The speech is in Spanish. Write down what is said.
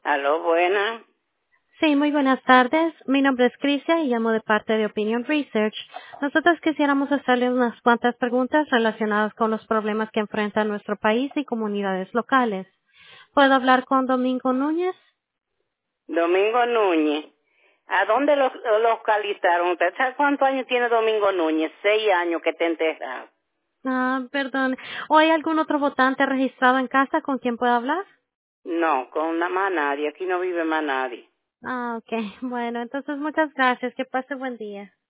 Aló, buena. Sí, muy buenas tardes. Mi nombre es Crisia y llamo de parte de Opinion Research. Nosotros quisiéramos hacerle unas cuantas preguntas relacionadas con los problemas que enfrenta nuestro país y comunidades locales. ¿Puedo hablar con Domingo Núñez? Domingo Núñez. ¿A dónde lo localizaron? ¿Usted sabe cuántos años tiene Domingo Núñez? 6 años que está enterrado. Ah, perdón. ¿O hay algún otro votante registrado en casa con quien pueda hablar? No, con más nadie. Aquí no vive más nadie. Ah, ok. Bueno, entonces muchas gracias. Que pase buen día.